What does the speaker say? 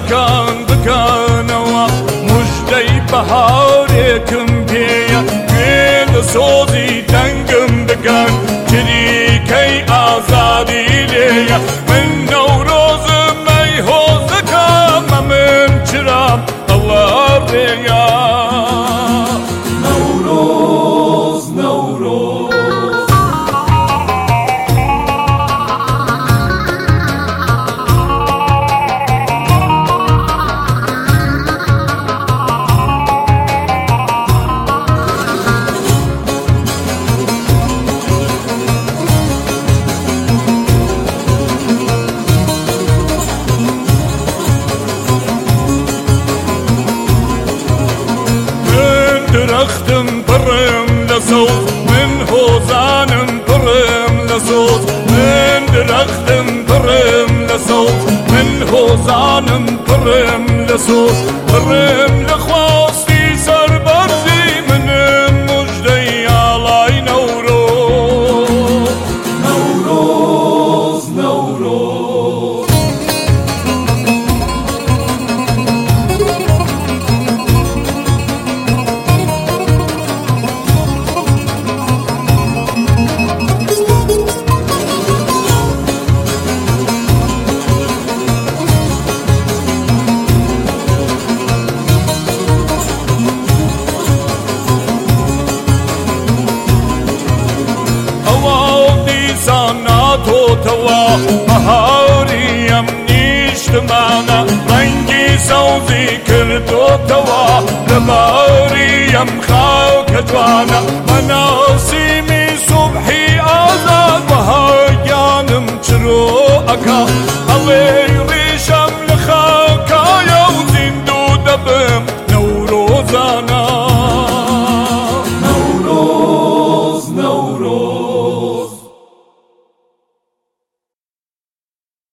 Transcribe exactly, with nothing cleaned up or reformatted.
بکان بکانەوە موژدەی بەهارێکم پێیە گوێ لە سۆزی دەنگم بکەن چریکەی ئازادی لێیە من نەورۆزم ئەی هۆزەکەمە من چرام ئەوە ڕێیە نەورۆز نەورۆز درختم پڕم لە سەوز من هۆزانم پڕم لە سۆز من درختم پڕم لە سەوز من هۆزانم پڕم لە سۆز پڕم لە خواستی سەربەرزی منم موژدەی ئاڵای نەورۆز نەورۆز نەورۆز تۆتەوە بەهاریم نیشتمانە ڕەنگی سەوزی کردۆتەوە لەباریم خاوکە جوانە بەناسیمی سوبحی ئازاد بەهاگیانم چرۆ ئەکا